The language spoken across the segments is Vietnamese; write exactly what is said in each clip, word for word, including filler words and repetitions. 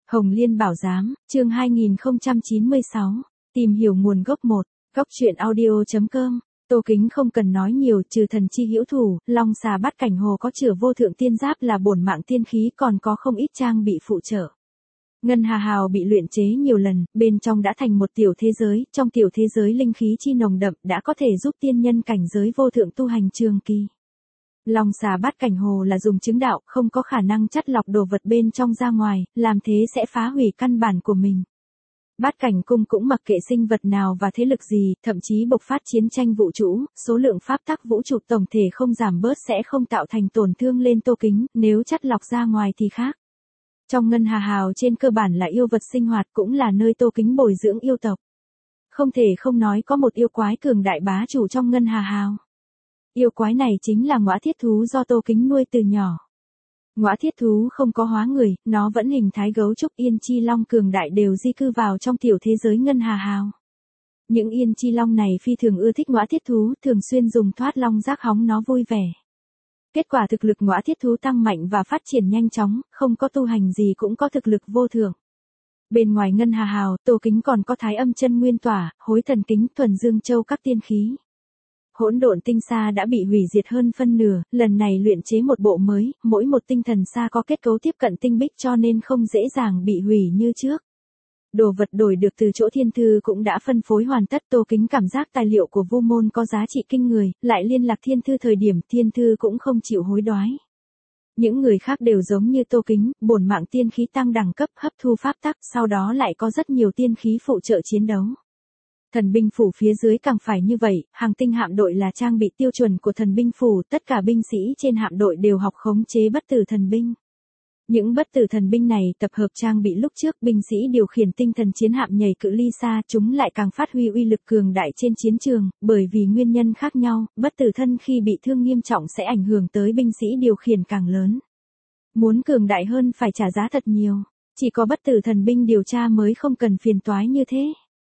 Hồng Liên Bảo Giám, chương hai nghìn không trăm chín mươi sáu, tìm hiểu nguồn gốc một, góc truyện audio.com. Tô Kính không cần nói nhiều, trừ thần chi hữu thủ, long xà bát cảnh hồ có chữa vô thượng tiên giáp là bổn mạng tiên khí, còn có không ít trang bị phụ trợ. Ngân Hà Hào bị luyện chế nhiều lần, bên trong đã thành một tiểu thế giới, trong tiểu thế giới linh khí chi nồng đậm đã có thể giúp tiên nhân cảnh giới vô thượng tu hành trường kỳ. Long xà bát cảnh hồ là dùng chứng đạo, không có khả năng chắt lọc đồ vật bên trong ra ngoài, làm thế sẽ phá hủy căn bản của mình. Bát cảnh cung cũng mặc kệ sinh vật nào và thế lực gì, thậm chí bộc phát chiến tranh vũ trụ, số lượng pháp tắc vũ trụ tổng thể không giảm bớt sẽ không tạo thành tổn thương lên Tô Kính, nếu chắt lọc ra ngoài thì khác. Trong Ngân Hà Hào trên cơ bản là yêu vật sinh hoạt, cũng là nơi Tô Kính bồi dưỡng yêu tộc. Không thể không nói có một yêu quái cường đại bá chủ trong Ngân Hà Hào. Yêu quái này chính là ngõa thiết thú do Tô Kính nuôi từ nhỏ. Ngõa thiết thú không có hóa người, nó vẫn hình thái gấu trúc. Yên chi long cường đại đều di cư vào trong tiểu thế giới Ngân Hà Hào. Những yên chi long này phi thường ưa thích ngõa thiết thú, thường xuyên dùng thoát long giác hóng nó vui vẻ. Kết quả thực lực ngõa thiết thú tăng mạnh và phát triển nhanh chóng, không có tu hành gì cũng có thực lực vô thượng. Bên ngoài Ngân Hà Hào, Tô Kính còn có Thái Âm Chân Nguyên Tỏa, Hối Thần Kính, Thuần Dương Châu các tiên khí. Hỗn Độn Tinh Sa đã bị hủy diệt hơn phân nửa, lần này luyện chế một bộ mới, mỗi một tinh thần sa có kết cấu tiếp cận tinh bích cho nên không dễ dàng bị hủy như trước. Đồ vật đổi được từ chỗ thiên thư cũng đã phân phối hoàn tất. Tô Kính cảm giác tài liệu của Vu Môn có giá trị kinh người, lại liên lạc thiên thư thời điểm thiên thư cũng không chịu hối đoái. Những người khác đều giống như Tô Kính, bổn mạng tiên khí tăng đẳng cấp, hấp thu pháp tắc, sau đó lại có rất nhiều tiên khí phụ trợ chiến đấu. Thần binh phủ phía dưới càng phải như vậy, hàng tinh hạm đội là trang bị tiêu chuẩn của thần binh phủ, tất cả binh sĩ trên hạm đội đều học khống chế bất tử thần binh. Những bất tử thần binh này tập hợp trang bị lúc trước, binh sĩ điều khiển tinh thần chiến hạm nhảy cự ly xa, chúng lại càng phát huy uy lực cường đại trên chiến trường, bởi vì nguyên nhân khác nhau, bất tử thân khi bị thương nghiêm trọng sẽ ảnh hưởng tới binh sĩ điều khiển càng lớn. Muốn cường đại hơn phải trả giá thật nhiều, chỉ có bất tử thần binh điều tra mới không cần phiền toái như thế.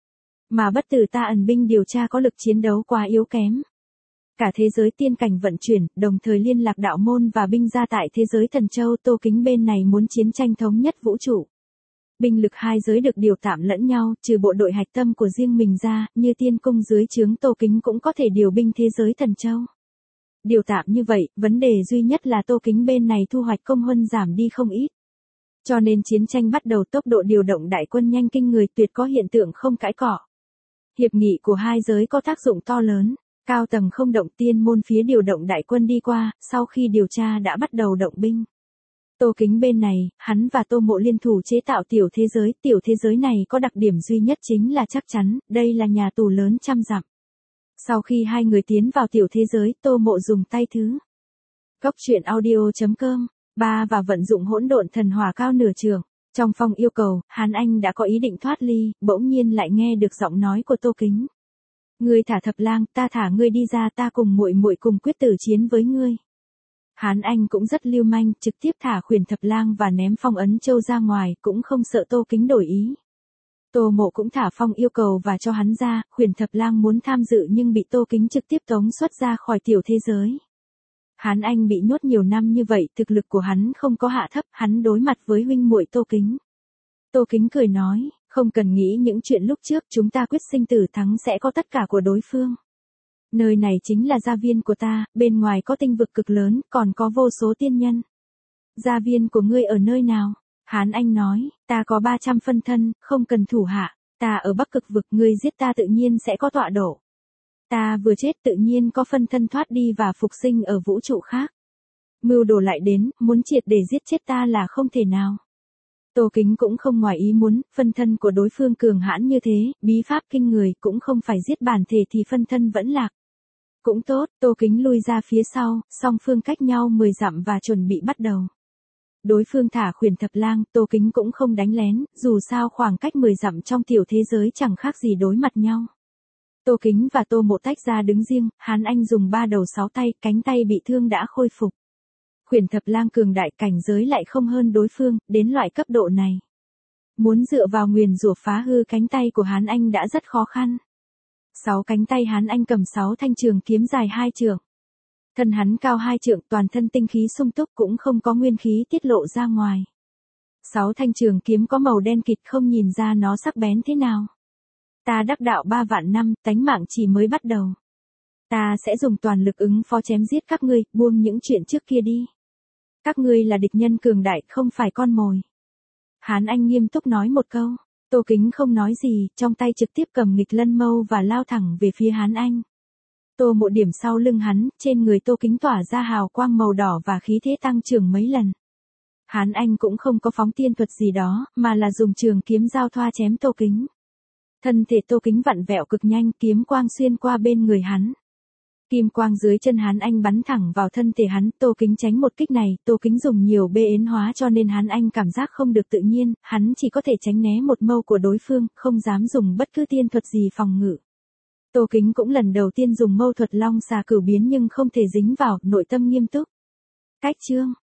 Mà bất tử ta ẩn binh điều tra có lực chiến đấu quá yếu kém. Cả thế giới tiên cảnh vận chuyển, đồng thời liên lạc đạo môn và binh gia tại thế giới Thần Châu. Tô Kính bên này muốn chiến tranh thống nhất vũ trụ. Binh lực hai giới được điều tạm lẫn nhau, trừ bộ đội hạch tâm của riêng mình ra, như tiên cung dưới trướng Tô Kính cũng có thể điều binh thế giới Thần Châu. Điều tạm như vậy, vấn đề duy nhất là Tô Kính bên này thu hoạch công huân giảm đi không ít. Cho nên chiến tranh bắt đầu, tốc độ điều động đại quân nhanh kinh người, tuyệt có hiện tượng không cãi cọ. Hiệp nghị của hai giới có tác dụng to lớn. Cao tầng không động, tiên môn phía điều động đại quân đi qua, sau khi điều tra đã bắt đầu động binh. Tô Kính bên này, hắn và Tô Mộ liên thủ chế tạo tiểu thế giới, tiểu thế giới này có đặc điểm duy nhất chính là chắc chắn, đây là nhà tù lớn trăm dặm. Sau khi hai người tiến vào tiểu thế giới, Tô Mộ dùng tay thứ. Góc truyện audio.com, ba và vận dụng hỗn độn thần hỏa cao nửa trường. Trong phong yêu cầu, Hán Anh đã có ý định thoát ly, bỗng nhiên lại nghe được giọng nói của Tô Kính. Ngươi thả Thập Lang, ta thả ngươi đi ra, ta cùng muội muội cùng quyết tử chiến với ngươi. Hán Anh cũng rất lưu manh, trực tiếp thả Khuyển Thập Lang và ném phong ấn châu ra ngoài, cũng không sợ Tô Kính đổi ý. Tô Mộ cũng thả phong yêu cầu và cho hắn ra, Khuyển Thập Lang muốn tham dự nhưng bị Tô Kính trực tiếp tống xuất ra khỏi tiểu thế giới. Hán Anh bị nhốt nhiều năm như vậy, thực lực của hắn không có hạ thấp, hắn đối mặt với huynh muội Tô Kính. Tô Kính cười nói, không cần nghĩ những chuyện lúc trước, chúng ta quyết sinh tử thắng sẽ có tất cả của đối phương. Nơi này chính là gia viên của ta, bên ngoài có tinh vực cực lớn, còn có vô số tiên nhân. Gia viên của ngươi ở nơi nào? Hán Anh nói, ta có ba trăm phân thân, không cần thủ hạ, ta ở Bắc Cực vực, ngươi giết ta tự nhiên sẽ có tọa độ. Ta vừa chết tự nhiên có phân thân thoát đi và phục sinh ở vũ trụ khác. Mưu đồ lại đến, muốn triệt để giết chết ta là không thể nào. Tô Kính cũng không ngoài ý muốn, phân thân của đối phương cường hãn như thế, bí pháp kinh người, cũng không phải giết bản thể thì phân thân vẫn lạc. Cũng tốt, Tô Kính lui ra phía sau, song phương cách nhau mười dặm và chuẩn bị bắt đầu. Đối phương thả Khuyển Thập Lang, Tô Kính cũng không đánh lén, dù sao khoảng cách mười dặm trong tiểu thế giới chẳng khác gì đối mặt nhau. Tô Kính và Tô Mộ tách ra đứng riêng, Hán Anh dùng ba đầu sáu tay, cánh tay bị thương đã khôi phục. Khuyển Thập Lang cường đại, cảnh giới lại không hơn đối phương, đến loại cấp độ này. Muốn dựa vào nguyền rủa phá hư cánh tay của Hán Anh đã rất khó khăn. Sáu cánh tay Hán Anh cầm sáu thanh trường kiếm dài hai trượng. Thân hắn cao hai trượng, toàn thân tinh khí sung túc, cũng không có nguyên khí tiết lộ ra ngoài. Sáu thanh trường kiếm có màu đen kịt không nhìn ra nó sắc bén thế nào. Ta đắc đạo ba vạn năm, tánh mạng chỉ mới bắt đầu. Ta sẽ dùng toàn lực ứng phó chém giết các ngươi, buông những chuyện trước kia đi. Các ngươi là địch nhân cường đại, không phải con mồi. Hán Anh nghiêm túc nói một câu. Tô Kính không nói gì, trong tay trực tiếp cầm nghịch lân mâu và lao thẳng về phía Hán Anh. Tô Mộ điểm sau lưng hắn, trên người Tô Kính tỏa ra hào quang màu đỏ và khí thế tăng trưởng mấy lần. Hán Anh cũng không có phóng tiên thuật gì đó, mà là dùng trường kiếm giao thoa chém Tô Kính. Thân thể Tô Kính vặn vẹo cực nhanh, kiếm quang xuyên qua bên người hắn. Kim quang dưới chân Hán Anh bắn thẳng vào thân thể hắn, Tô Kính tránh một kích này, Tô Kính dùng nhiều bê yến hóa cho nên Hán Anh cảm giác không được tự nhiên, hắn chỉ có thể tránh né một mâu của đối phương, không dám dùng bất cứ tiên thuật gì phòng ngự. Tô Kính cũng lần đầu tiên dùng mâu thuật long xà cửu biến nhưng không thể dính vào, nội tâm nghiêm túc. Cách chương